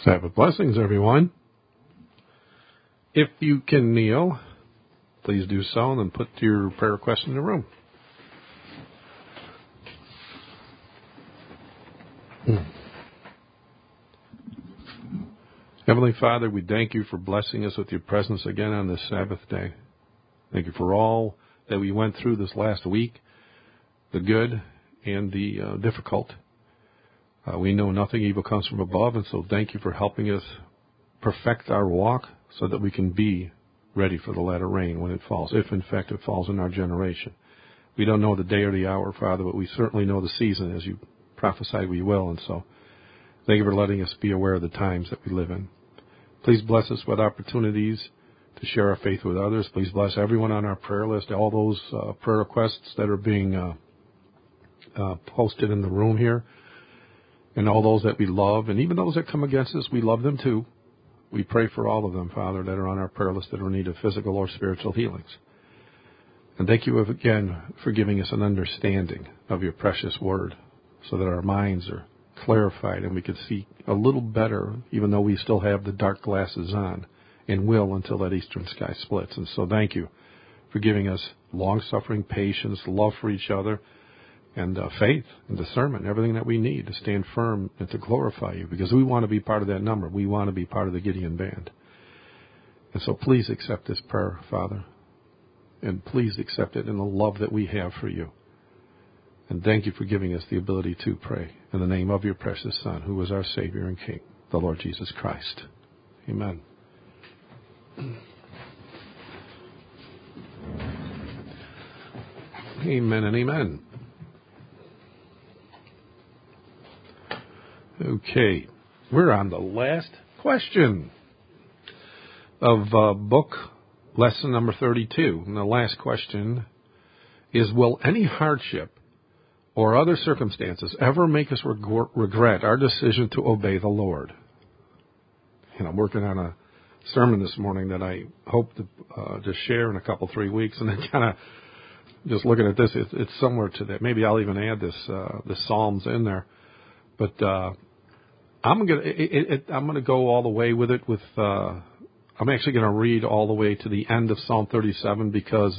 Sabbath blessings, everyone. If you can kneel, please do so, and then put your prayer request in the room. Heavenly Father, we thank you for blessing us with your presence again on this Sabbath day. Thank you for all that we went through this last week, the good and the difficult. We know nothing evil comes from above, and so thank you for helping us perfect our walk so that we can be ready for the latter rain when it falls, if in fact it falls in our generation. We don't know the day or the hour, Father, but we certainly know the season, as you prophesied we will, and so thank you for letting us be aware of the times that we live in. Please bless us with opportunities to share our faith with others. Please bless everyone on our prayer list, all those prayer requests that are being posted in the room here, and all those that we love, and even those that come against us, we love them too. We pray for all of them, Father, that are on our prayer list that are in need of physical or spiritual healings. And thank you again for giving us an understanding of your precious word so that our minds are clarified and we can see a little better, even though we still have the dark glasses on and will until that eastern sky splits. And so thank you for giving us long-suffering patience, love for each other, and faith and discernment, everything that we need to stand firm and to glorify you, because we want to be part of that number. We want to be part of the Gideon band. And so please accept this prayer, Father, and please accept it in the love that we have for you. And thank you for giving us the ability to pray in the name of your precious Son, who is our Savior and King, the Lord Jesus Christ. Amen. Amen and amen. Okay, we're on the last question of book lesson number 32. And the last question is, will any hardship or other circumstances ever make us regret our decision to obey the Lord? And I'm working on a sermon this morning that I hope to share in a couple, 3 weeks. And then kind of just looking at this, it's similar to that. Maybe I'll even add the Psalms in there. But I'm gonna go all the way with it. I'm actually going to read all the way to the end of Psalm 37 because,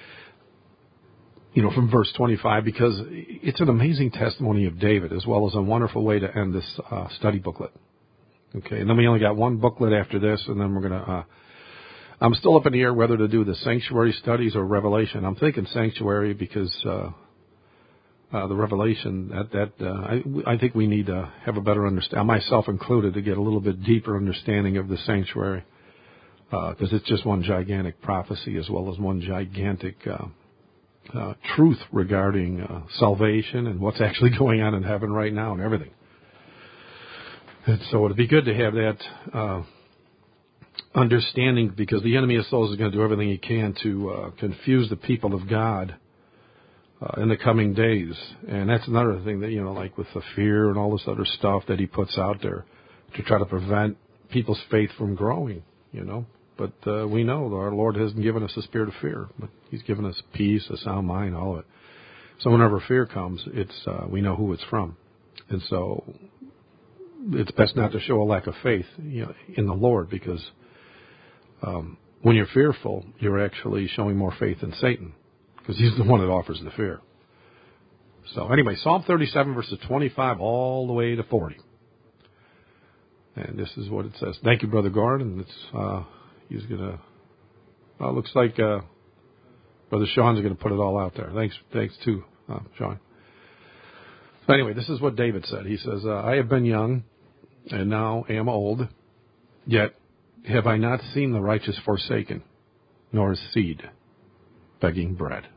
from verse 25, because it's an amazing testimony of David, as well as a wonderful way to end this study booklet. Okay, and then we only got one booklet after this, and then we're gonna. I'm still up in the air whether to do the sanctuary studies or Revelation. I'm thinking sanctuary because. The Revelation, I think we need to have a better understanding, myself included, to get a little bit deeper understanding of the sanctuary, because it's just one gigantic prophecy as well as one gigantic truth regarding salvation and what's actually going on in heaven right now and everything. And so it'd be good to have that understanding, because the enemy of souls is going to do everything he can to confuse the people of God in the coming days. And that's another thing that, like with the fear and all this other stuff that he puts out there to try to prevent people's faith from growing, But we know that our Lord hasn't given us a spirit of fear, but he's given us peace, a sound mind, all of it. So whenever fear comes, it's we know who it's from. And so it's best not to show a lack of faith in the Lord, because when you're fearful, you're actually showing more faith in Satan, because he's the one that offers the fear. So anyway, Psalm 37, verses 25 all the way to 40. And this is what it says. Thank you, Brother Gordon. He's going to, looks like Brother Sean's going to put it all out there. Thanks too, Sean. So anyway, this is what David said. He says, I have been young and now am old, yet have I not seen the righteous forsaken, nor his seed begging bread.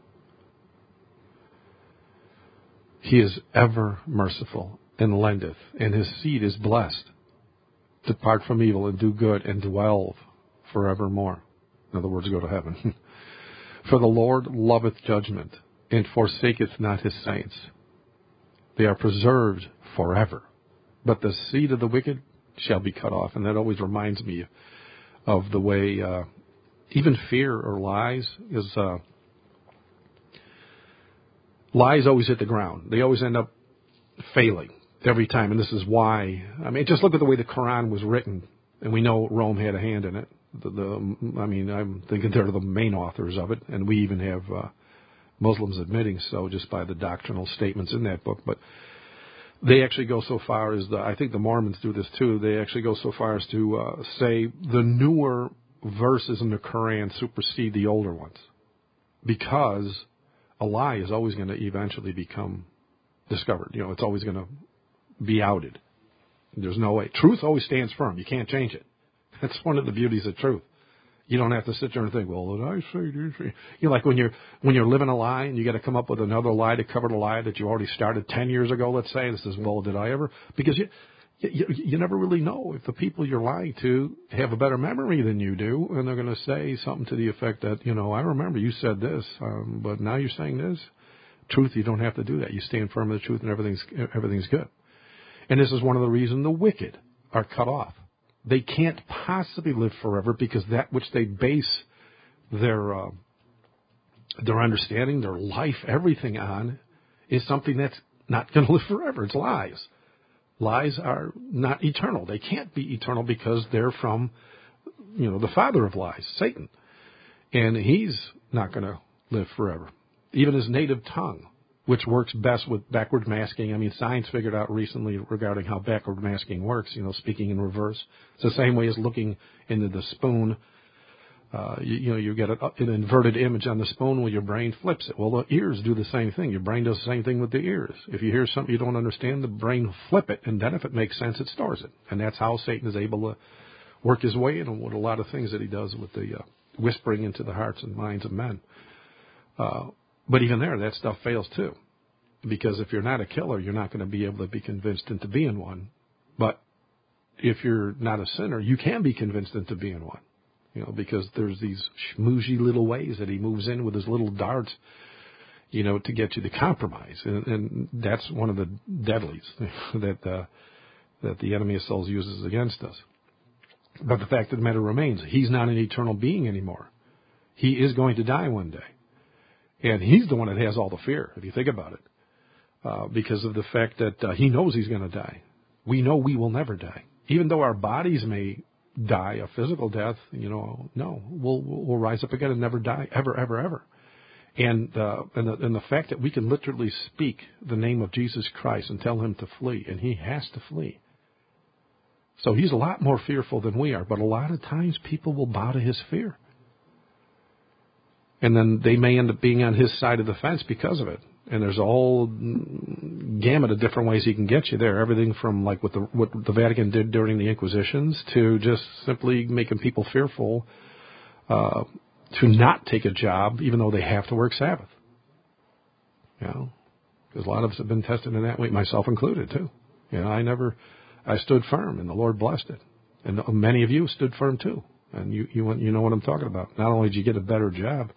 He is ever merciful and lendeth, and his seed is blessed. Depart from evil and do good, and dwell forevermore. In other words, go to heaven. For the Lord loveth judgment, and forsaketh not his saints. They are preserved forever, but the seed of the wicked shall be cut off. And that always reminds me of the way even fear or lies is... lies always hit the ground. They always end up failing. every time. And this is why. I mean, just look at the way the Quran was written, and we know Rome had a hand in it. I'm thinking they're the main authors of it, and we even have Muslims admitting so just by the doctrinal statements in that book. But they actually go so far as I think the Mormons do this too. They actually go so far as to say the newer verses in the Quran supersede the older ones, because a lie is always going to eventually become discovered. It's always going to be outed. There's no way. Truth always stands firm. You can't change it. That's one of the beauties of truth. You don't have to sit there and think, well, did I say this? Like when you're living a lie and you got to come up with another lie to cover the lie that you already started 10 years ago, let's say. This is, well, did I ever? Because you never really know if the people you're lying to have a better memory than you do, and they're going to say something to the effect that, I remember you said this, but now you're saying this. Truth, you don't have to do that. You stand firm in the truth, and everything's good. And this is one of the reasons the wicked are cut off. They can't possibly live forever, because that which they base their understanding, their life, everything on, is something that's not going to live forever. It's lies. Lies are not eternal. They can't be eternal because they're from, the father of lies, Satan. And he's not going to live forever. Even his native tongue, which works best with backward masking. I mean, science figured out recently regarding how backward masking works, speaking in reverse. It's the same way as looking into the spoon. You get an inverted image on the spoon when your brain flips it. Well, the ears do the same thing. Your brain does the same thing with the ears. If you hear something you don't understand, the brain will flip it, and then if it makes sense, it stores it. And that's how Satan is able to work his way in with a lot of things that he does with the whispering into the hearts and minds of men. But even there, that stuff fails too. Because if you're not a killer, you're not going to be able to be convinced into being one. But if you're not a sinner, you can be convinced into being one. Because there's these schmoozhy little ways that he moves in with his little darts, to get you to compromise. And that's one of the deadlies that the enemy of souls uses against us. But the fact of the matter remains, he's not an eternal being anymore. He is going to die one day. And he's the one that has all the fear, if you think about it, because of the fact that he knows he's going to die. We know we will never die. Even though our bodies may die a physical death, no, we'll rise up again and never die, ever, ever, ever. And the fact that we can literally speak the name of Jesus Christ and tell him to flee, and he has to flee. So he's a lot more fearful than we are, but a lot of times people will bow to his fear. And then they may end up being on his side of the fence because of it. And there's a whole gamut of different ways he can get you there. Everything from like what the Vatican did during the Inquisitions to just simply making people fearful to not take a job even though they have to work Sabbath. Because a lot of us have been tested in that way, myself included too. I stood firm and the Lord blessed it. And many of you stood firm too. And you know what I'm talking about. Not only did you get a better job,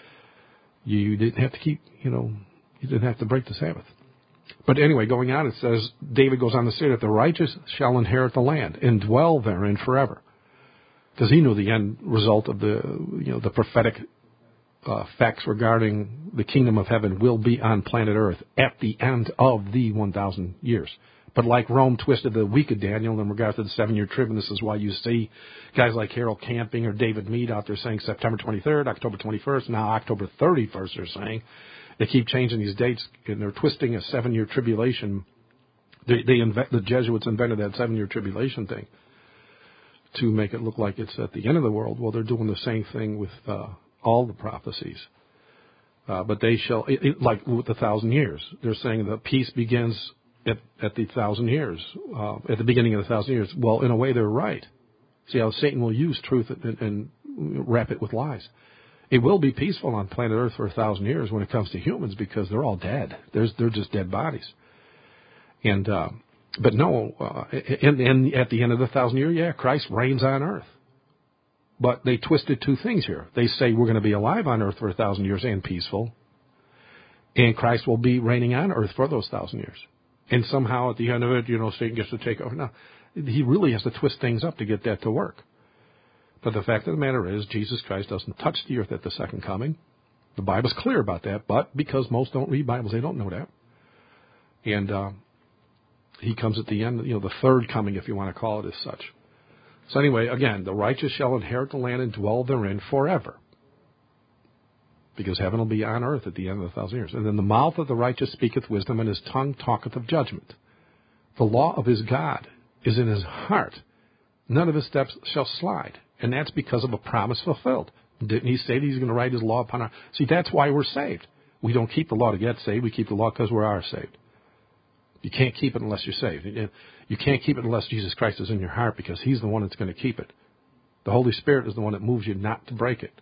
you didn't have to keep, you didn't have to break the Sabbath. But anyway, going on, it says, David goes on to say that the righteous shall inherit the land and dwell therein forever. Because he knew the end result of the prophetic facts regarding the kingdom of heaven will be on planet Earth at the end of the 1,000 years. But like Rome twisted the week of Daniel in regards to the 7-year trib, and this is why you see guys like Harold Camping or David Meade out there saying September 23rd, October 21st, now October 31st they're saying. They keep changing these dates, and they're twisting a 7-year tribulation. The Jesuits invented that 7-year tribulation thing to make it look like it's at the end of the world. Well, they're doing the same thing with all the prophecies. But they shall, like with the 1,000 years, they're saying the peace begins at the 1,000 years, at the beginning of the 1,000 years. Well, in a way, they're right. See how Satan will use truth and wrap it with lies. It will be peaceful on planet Earth for 1,000 years when it comes to humans because they're all dead. They're just dead bodies. And but no, and at the end of the 1,000 year, Christ reigns on Earth. But they twisted two things here. They say we're going to be alive on Earth for 1,000 years and peaceful, and Christ will be reigning on Earth for those 1,000 years. And somehow at the end of it, Satan gets to take over. No, he really has to twist things up to get that to work. But the fact of the matter is, Jesus Christ doesn't touch the earth at the second coming. The Bible's clear about that, but because most don't read Bibles, they don't know that. And He comes at the end, the third coming, if you want to call it as such. So anyway, again, the righteous shall inherit the land and dwell therein forever. Because heaven will be on earth at the end of 1,000 years. And then the mouth of the righteous speaketh wisdom, and his tongue talketh of judgment. The law of his God is in his heart. None of his steps shall slide. And that's because of a promise fulfilled. Didn't he say that he's going to write his law upon our... See, that's why we're saved. We don't keep the law to get saved. We keep the law because we are saved. You can't keep it unless you're saved. You can't keep it unless Jesus Christ is in your heart, because he's the one that's going to keep it. The Holy Spirit is the one that moves you not to break it.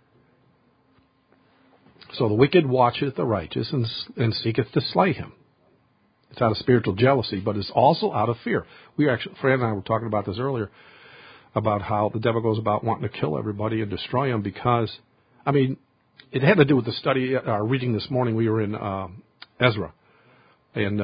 So the wicked watcheth the righteous and seeketh to slay him. It's out of spiritual jealousy, but it's also out of fear. Fran and I were talking about this earlier, about how the devil goes about wanting to kill everybody and destroy them because, it had to do with the study, reading this morning. We were in Ezra. And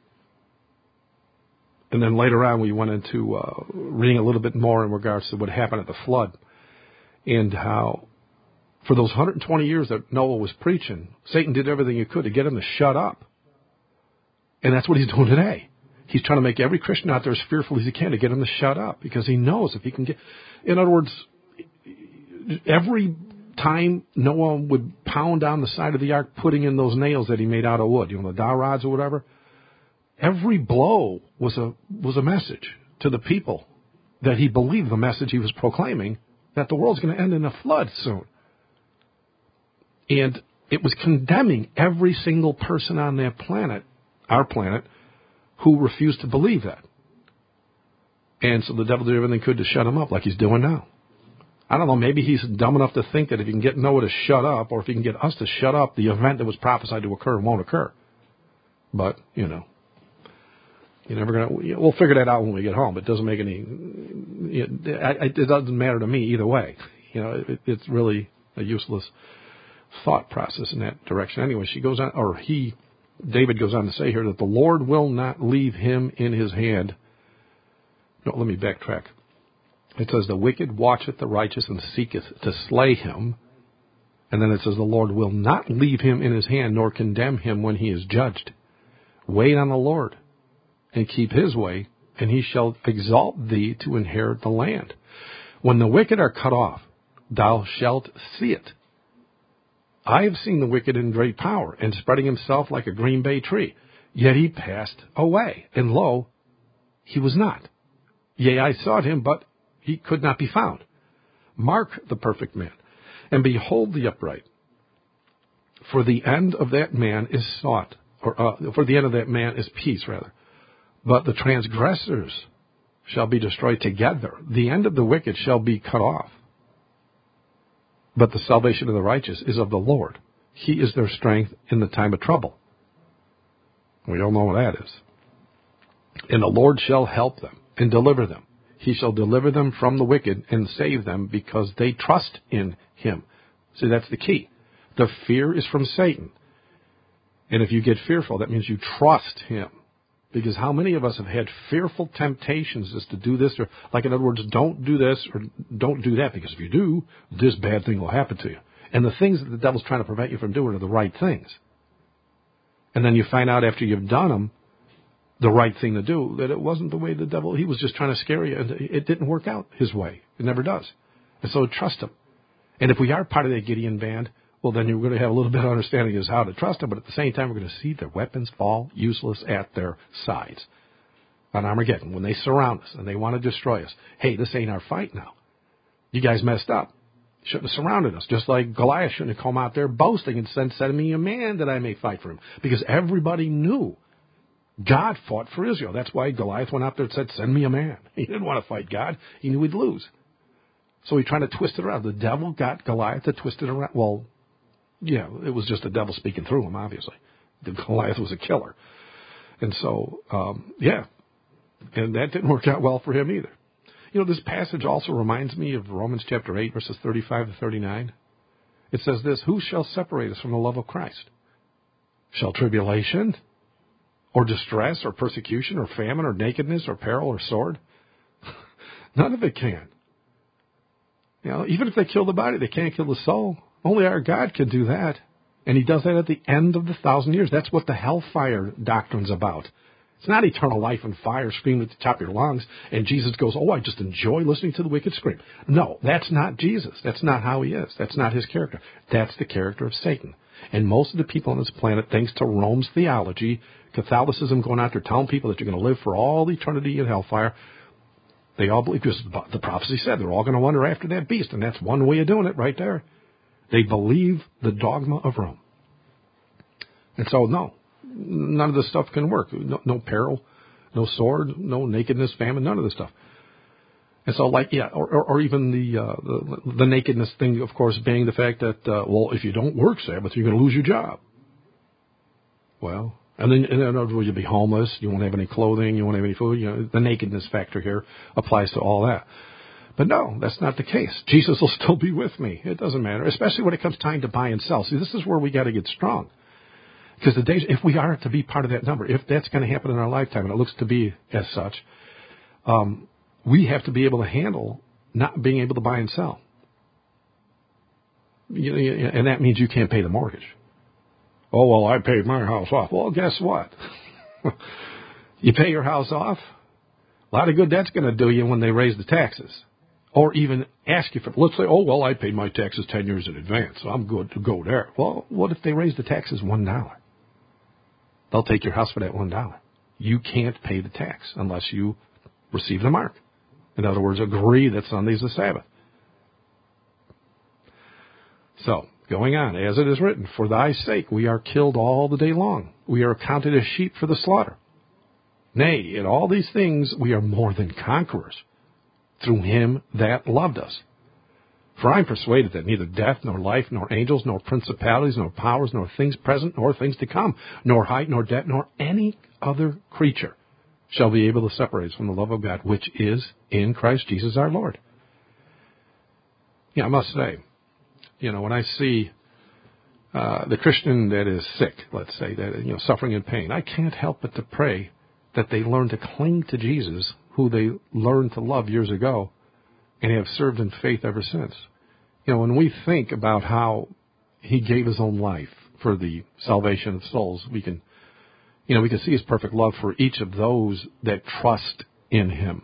then later on we went into reading a little bit more in regards to what happened at the flood and how for those 120 years that Noah was preaching, Satan did everything he could to get him to shut up. And that's what he's doing today. He's trying to make every Christian out there as fearful as he can to get him to shut up, because he knows if he can get... In other words, every time Noah would pound down the side of the ark, putting in those nails that he made out of wood, the dowel rods or whatever, every blow was a message to the people that he believed the message he was proclaiming, that the world's going to end in a flood soon. And it was condemning every single person on that planet, our planet, who refused to believe that. And so the devil did everything he could to shut him up, like he's doing now. I don't know, maybe he's dumb enough to think that if he can get Noah to shut up, or if he can get us to shut up, the event that was prophesied to occur won't occur. But, you're never gonna. We'll figure that out when we get home. It doesn't make any. It doesn't matter to me either way. It's really a useless thought process in that direction. Anyway, David goes on to say here that the Lord will not leave him in his hand. No, let me backtrack. It says, the wicked watcheth the righteous and seeketh to slay him. And then it says, the Lord will not leave him in his hand, nor condemn him when he is judged. Wait on the Lord and keep his way, and he shall exalt thee to inherit the land. When the wicked are cut off, thou shalt see it. I have seen the wicked in great power, and spreading himself like a green bay tree. Yet he passed away, and lo, he was not. Yea, I sought him, but he could not be found. Mark the perfect man, and behold the upright. For the end of that man is sought, for the end of that man is peace, rather. But the transgressors shall be destroyed together. The end of the wicked shall be cut off. But the salvation of the righteous is of the Lord. He is their strength in the time of trouble. We all know what that is. And the Lord shall help them and deliver them. He shall deliver them from the wicked and save them, because they trust in him. See, that's the key. The fear is from Satan. And if you get fearful, that means you trust him. Because how many of us have had fearful temptations as to do this, or, like, in other words, don't do this or don't do that, because if you do, this bad thing will happen to you. And the things that the devil's trying to prevent you from doing are the right things. And then you find out after you've done them, the right thing to do, that it wasn't the way the devil, he was just trying to scare you, and it didn't work out his way. It never does. And so trust him. And if we are part of that Gideon band, well, then you're going to have a little bit of understanding as how to trust them, but at the same time, we're going to see their weapons fall useless at their sides. On Armageddon, when they surround us and they want to destroy us, hey, this ain't our fight now. You guys messed up. Shouldn't have surrounded us. Just like Goliath shouldn't have come out there boasting and said, send me a man that I may fight for him. Because everybody knew God fought for Israel. That's why Goliath went out there and said, send me a man. He didn't want to fight God. He knew he'd lose. So he tried to twist it around. The devil got Goliath to twist it around. Well, yeah, it was just the devil speaking through him, obviously. The Goliath was a killer. And so, and that didn't work out well for him either. This passage also reminds me of Romans chapter 8, verses 35 to 39. It says this, who shall separate us from the love of Christ? Shall tribulation, or distress, or persecution, or famine, or nakedness, or peril, or sword? None of it can. Even if they kill the body, they can't kill the soul. Only our God can do that. And he does that at the end of the 1,000 years. That's what the hellfire doctrine's about. It's not eternal life and fire screaming at the top of your lungs, and Jesus goes, oh, I just enjoy listening to the wicked scream. No, that's not Jesus. That's not how he is. That's not his character. That's the character of Satan. And most of the people on this planet, thanks to Rome's theology, Catholicism going out there telling people that you're going to live for all eternity in hellfire, they all believe, because the prophecy said they're all going to wander after that beast, and that's one way of doing it right there. They believe the dogma of Rome. And so, no, none of this stuff can work. No peril, no sword, no nakedness, famine, none of this stuff. And so, or even the nakedness thing, of course, being the fact that, if you don't work Sabbath, you're going to lose your job. Well, and then in other words, you'll be homeless, you won't have any clothing, you won't have any food. The nakedness factor here applies to all that. But no, that's not the case. Jesus will still be with me. It doesn't matter, especially when it comes time to buy and sell. See, this is where we got to get strong. Because the days, if we are to be part of that number, if that's going to happen in our lifetime, and it looks to be as such, we have to be able to handle not being able to buy and sell. And that means you can't pay the mortgage. Oh, well, I paid my house off. Well, guess what? You pay your house off, a lot of good that's going to do you when they raise the taxes. Or even ask you for, let's say, oh, well, I paid my taxes 10 years in advance, so I'm good to go there. Well, what if they raise the taxes $1? They'll take your house for that $1. You can't pay the tax unless you receive the mark. In other words, agree that Sunday is the Sabbath. So, going on, as it is written, for thy sake we are killed all the day long. We are accounted as sheep for the slaughter. Nay, in all these things we are more than conquerors, through him that loved us. For I am persuaded that neither death, nor life, nor angels, nor principalities, nor powers, nor things present, nor things to come, nor height, nor depth, nor any other creature shall be able to separate us from the love of God, which is in Christ Jesus our Lord. I must say, when I see the Christian that is sick, let's say, that suffering and pain, I can't help but to pray that they learn to cling to Jesus, who they learned to love years ago and have served in faith ever since. When we think about how he gave his own life for the salvation of souls, we can see his perfect love for each of those that trust in him.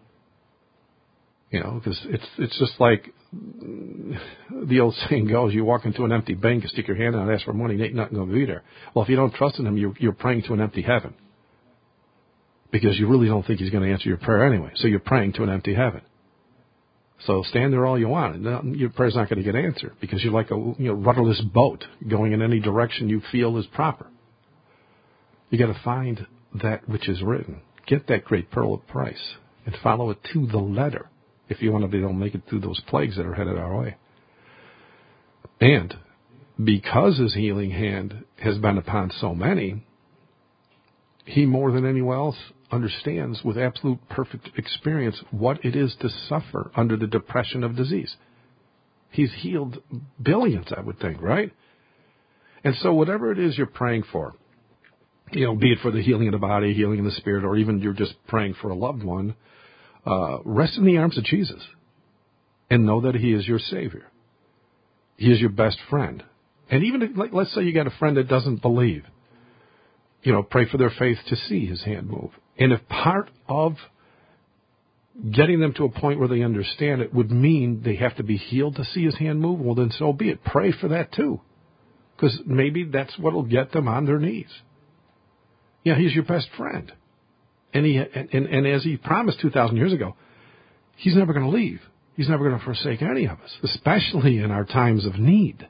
Because it's just like the old saying goes, you walk into an empty bank, you stick your hand out and ask for money, ain't nothing going to be there. Well, if you don't trust in him, you're praying to an empty heaven. Because you really don't think he's going to answer your prayer anyway. So you're praying to an empty heaven. So stand there all you want, and your prayer's not going to get answered because you're like a rudderless boat going in any direction you feel is proper. You got to find that which is written. Get that great pearl of price and follow it to the letter if you want to don't make it through those plagues that are headed our way. And because his healing hand has been upon so many, he more than anyone else understands with absolute perfect experience what it is to suffer under the depression of disease. He's healed billions, I would think, right? And so whatever it is you're praying for, be it for the healing of the body, healing of the spirit, or even you're just praying for a loved one, rest in the arms of Jesus and know that he is your Savior. He is your best friend. And even if, let's say you got a friend that doesn't believe, pray for their faith to see his hand move. And if part of getting them to a point where they understand it would mean they have to be healed to see his hand move, well, then so be it. Pray for that too. Because maybe that's what will get them on their knees. He's your best friend. And as he promised 2,000 years ago, he's never going to leave. He's never going to forsake any of us, especially in our times of need.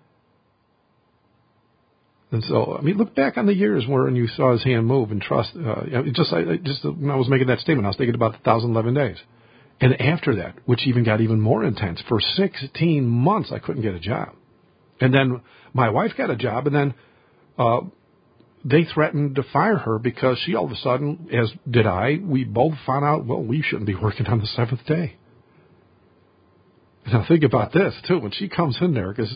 And so, look back on the years when you saw his hand move and trust. Just when I was making that statement, I was thinking about the 1,011 days. And after that, which even got even more intense, for 16 months I couldn't get a job. And then my wife got a job, and then they threatened to fire her because she all of a sudden, as did I, we both found out, well, we shouldn't be working on the seventh day. Now think about this, too. When she comes in there, because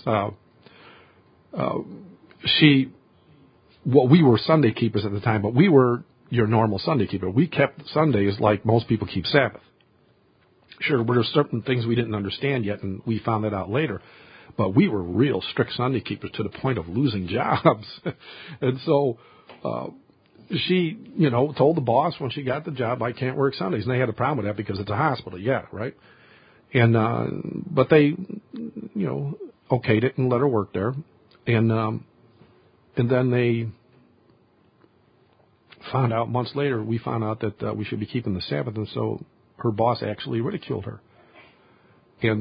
we were Sunday keepers at the time, but we were your normal Sunday keeper. We kept Sundays like most people keep Sabbath. Sure, there were certain things we didn't understand yet, and we found that out later. But we were real strict Sunday keepers to the point of losing jobs. And so she, told the boss when she got the job, I can't work Sundays. And they had a problem with that because it's a hospital. Yeah, right. And, but they, okayed it and let her work there. And then they found out months later, we found out that we should be keeping the Sabbath. And so her boss actually ridiculed her. And,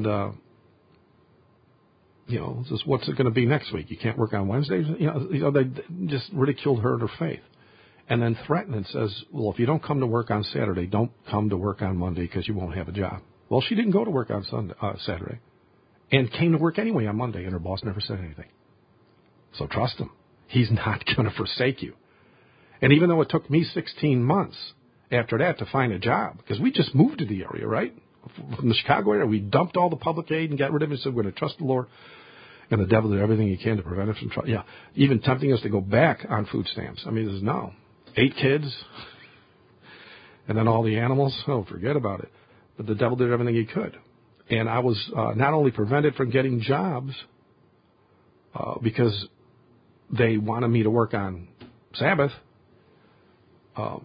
just what's it going to be next week? You can't work on Wednesdays? They just ridiculed her and her faith. And then threatened and says, well, if you don't come to work on Saturday, don't come to work on Monday because you won't have a job. Well, she didn't go to work on Saturday and came to work anyway on Monday, and her boss never said anything. So trust him. He's not going to forsake you. And even though it took me 16 months after that to find a job, because we just moved to the area, right? From the Chicago area, we dumped all the public aid and got rid of it and said, we're going to trust the Lord. And the devil did everything he can to prevent us from trying. Yeah, even tempting us to go back on food stamps. I mean, this is no. 8 kids, and then all the animals. Oh, forget about it. But the devil did everything he could. And I was not only prevented from getting jobs because they wanted me to work on Sabbath, I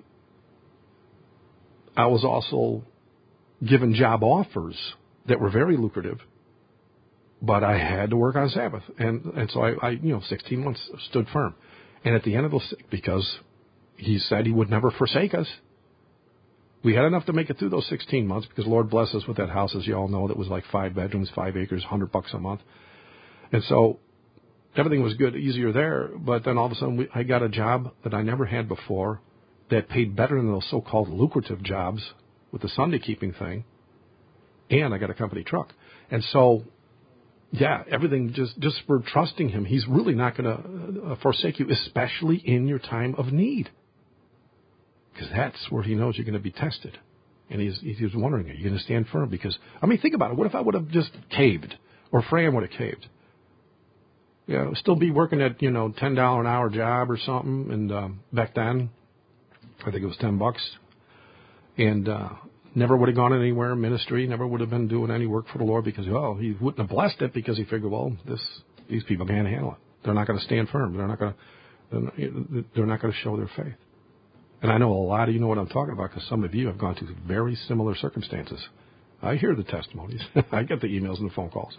was also given job offers that were very lucrative, but I had to work on Sabbath. And so I 16 months stood firm. And at the end of those, because he said he would never forsake us, we had enough to make it through those 16 months because Lord bless us with that house, as you all know, that was like 5 bedrooms, 5 acres, $100 a month. And so everything was good, easier there. But then all of a sudden I got a job that I never had before that paid better than those so-called lucrative jobs with the Sunday keeping thing. And I got a company truck. And so, yeah, everything just for trusting him, he's really not going to forsake you, especially in your time of need. Because that's where he knows you're going to be tested. And he's wondering, are you going to stand firm? Because, think about it. What if I would have just caved? Or Fran would have caved? Still be working at, $10 an hour job or something. And back then, I think it was $10. And never would have gone anywhere in ministry. Never would have been doing any work for the Lord because, he wouldn't have blessed it because he figured, these people can't handle it. They're not going to stand firm. They're not going to show their faith. And I know a lot of you know what I'm talking about because some of you have gone through very similar circumstances. I hear the testimonies. I get the emails and the phone calls.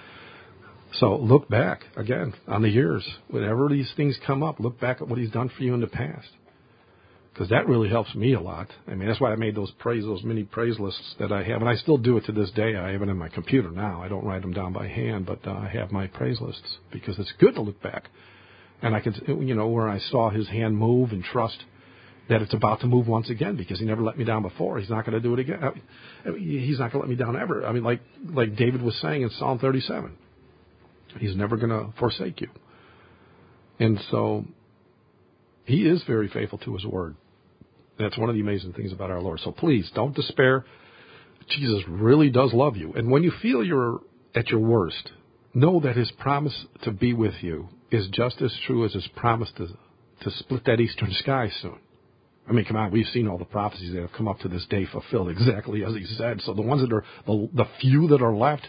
So look back, again, on the years. Whenever these things come up, look back at what he's done for you in the past. Because that really helps me a lot. That's why I made those mini praise lists that I have. And I still do it to this day. I have it in my computer now. I don't write them down by hand, but I have my praise lists because it's good to look back. And I can, where I saw his hand move and trust that it's about to move once again because he never let me down before. He's not going to do it again. He's not going to let me down ever. Like David was saying in Psalm 37, he's never going to forsake you. And so he is very faithful to his word. That's one of the amazing things about our Lord. So please don't despair. Jesus really does love you. And when you feel you're at your worst, know that his promise to be with you is just as true as his promise to split that eastern sky soon. Come on, we've seen all the prophecies that have come up to this day fulfilled exactly as he said. So the ones that are, the few that are left,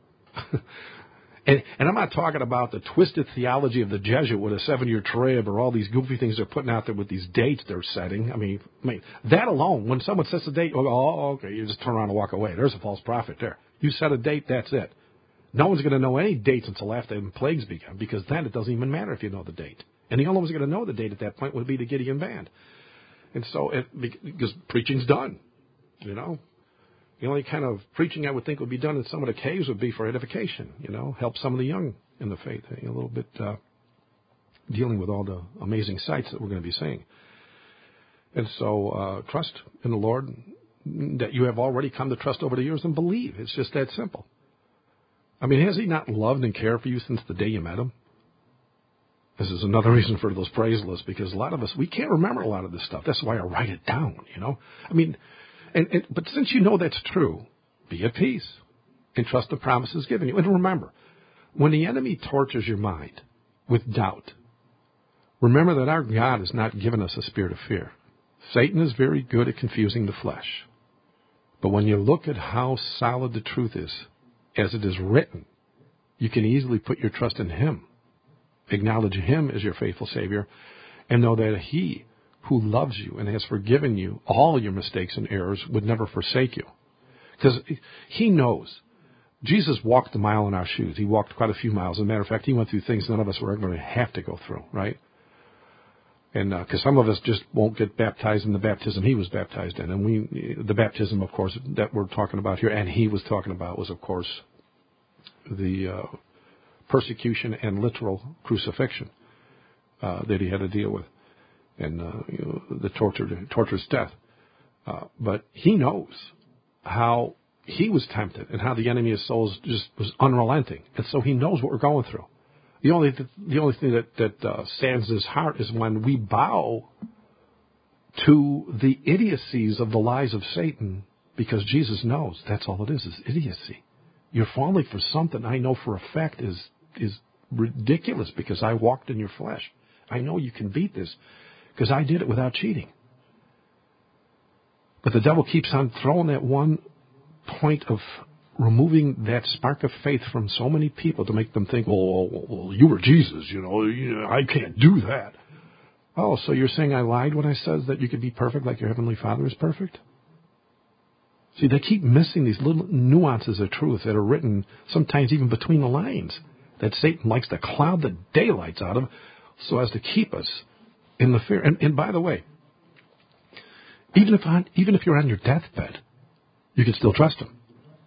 and I'm not talking about the twisted theology of the Jesuit with a 7-year trib or all these goofy things they're putting out there with these dates they're setting. That alone, when someone sets a date, okay, you just turn around and walk away. There's a false prophet there. You set a date, that's it. No one's going to know any dates until after the plagues begin because then it doesn't even matter if you know the date. And the only one's going to know the date at that point would be the Gideon band. And so, because preaching's done, The only kind of preaching I would think would be done in some of the caves would be for edification, help some of the young in the faith, a little bit dealing with all the amazing sights that we're going to be seeing. And so, trust in the Lord that you have already come to trust over the years and believe. It's just that simple. Has he not loved and cared for you since the day you met him? This is another reason for those praise lists, because a lot of us, we can't remember a lot of this stuff. That's why I write it down, But since you know that's true, be at peace and trust the promises given you. And remember, when the enemy tortures your mind with doubt, remember that our God has not given us a spirit of fear. Satan is very good at confusing the flesh. But when you look at how solid the truth is, as it is written, you can easily put your trust in him. Acknowledge him as your faithful Savior and know that he who loves you and has forgiven you all your mistakes and errors would never forsake you. Because he knows. Jesus walked a mile in our shoes. He walked quite a few miles. As a matter of fact, he went through things none of us were going to have to go through, right? And because some of us just won't get baptized in the baptism he was baptized in. And the baptism, of course, that we're talking about here, and he was talking about was, of course, the persecution and literal crucifixion that he had to deal with, and the torturous death. But he knows how he was tempted and how the enemy of souls just was unrelenting. And so he knows what we're going through. The only thing that saddens his heart is when we bow to the idiocies of the lies of Satan, because Jesus knows that's all it is idiocy. You're falling for something I know for a fact is ridiculous because I walked in your flesh. I know you can beat this because I did it without cheating. But the devil keeps on throwing that one point of removing that spark of faith from so many people to make them think, well, you were Jesus, I can't do that. Oh, so you're saying I lied when I said that you could be perfect like your Heavenly Father is perfect? See, they keep missing these little nuances of truth that are written sometimes even between the lines that Satan likes to cloud the daylights out of so as to keep us in the fear. And by the way, even if you're on your deathbed, you can still trust him.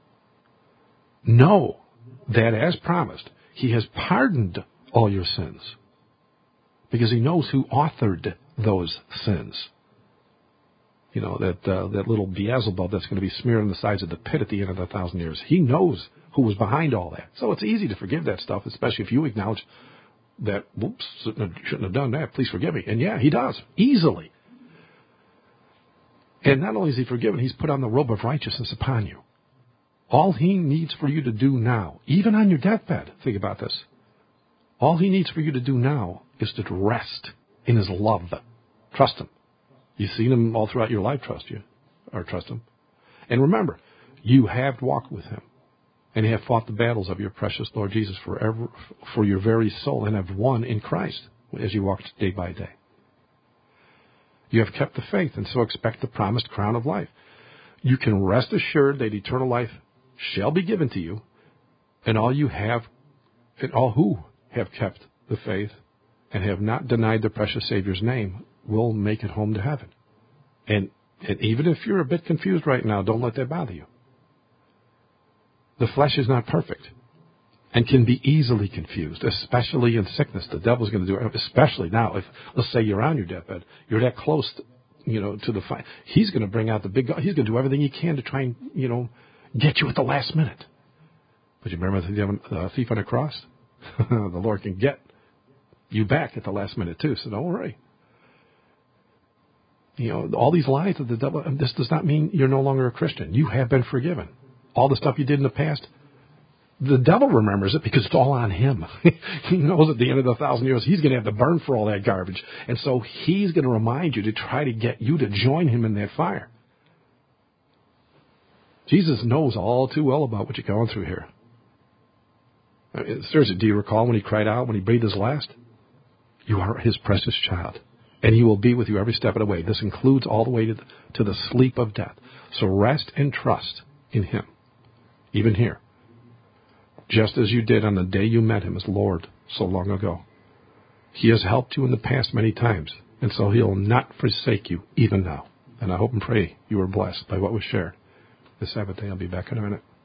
Know that, as promised, he has pardoned all your sins because he knows who authored those sins. That little Beelzebub that's going to be smeared on the sides of the pit at the end of 1,000 years. He knows who was behind all that. So it's easy to forgive that stuff, especially if you acknowledge that, whoops, shouldn't have done that. Please forgive me. And yeah, he does, easily. And not only is he forgiven, he's put on the robe of righteousness upon you. All he needs for you to do now, even on your deathbed, think about this. All he needs for you to do now is to rest in his love. Trust him. You've seen him all throughout your life, trust him. And remember, you have walked with him. And you have fought the battles of your precious Lord Jesus for your very soul and have won in Christ as you walked day by day. You have kept the faith, and so expect the promised crown of life. You can rest assured that eternal life shall be given to you, and all who have kept the faith and have not denied the precious Savior's name will make it home to heaven. And even if you're a bit confused right now, don't let that bother you. The flesh is not perfect and can be easily confused, especially in sickness. The devil's going to do it, especially now. If, let's say, you're on your deathbed, you're that close, to the fight. He's going to bring out the big gun. He's going to do everything he can to try and, get you at the last minute. But you remember the thief on the cross? The Lord can get you back at the last minute too, so don't worry. All these lies of the devil, this does not mean you're no longer a Christian. You have been forgiven. All the stuff you did in the past, the devil remembers it because it's all on him. He knows at the end of the 1,000 years he's going to have to burn for all that garbage. And so he's going to remind you to try to get you to join him in that fire. Jesus knows all too well about what you're going through here. Seriously, do you recall when he cried out, when he breathed his last? You are his precious child, and he will be with you every step of the way. This includes all the way to the sleep of death. So rest and trust in him, even here, just as you did on the day you met him as Lord so long ago. He has helped you in the past many times, and so he'll not forsake you even now. And I hope and pray you were blessed by what was shared. This Sabbath day, I'll be back in a minute.